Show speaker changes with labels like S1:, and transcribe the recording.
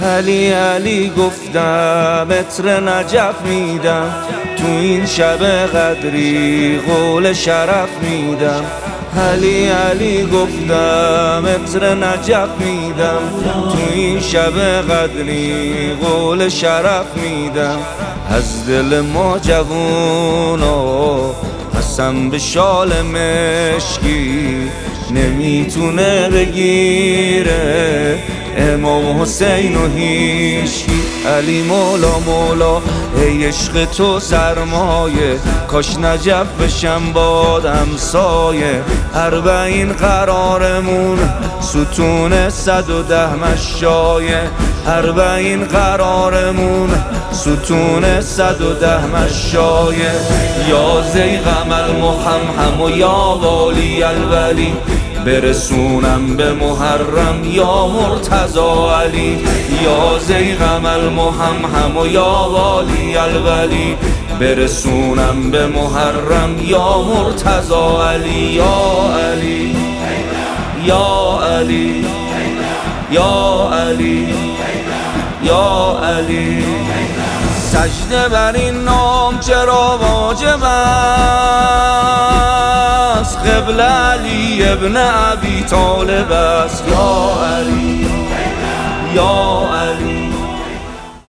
S1: علی علی گفتم عطر نجف میدم، تو این شب قدری قول شرف میدم. علی علی گفتم عطر نجف میدم، تو این شب قدری قول شرف میدم. از دل ما جوونا قسم به شال مشکی نمیتونه بگیره امام حسین و هیچکی. علی مولا مولا ای عشق تو سرمایه، کاش نجف بشم بادم سایه. 40 قرارمون ستون 110 مشایه، 40 قرارمون ستون 110 مشایه. یا زیغم المحمحم و یا والی الولی، برسونم به محرم یا مرتضی علی. یا زیغم المحمحم و یا والی الولی، برسونم به محرم یا مرتضی علی. یا علی یا علی یا علی یا علی. سجده بر این نام چرا واجب است، قبله علی ابن ابی طالب است. یا علی یا علی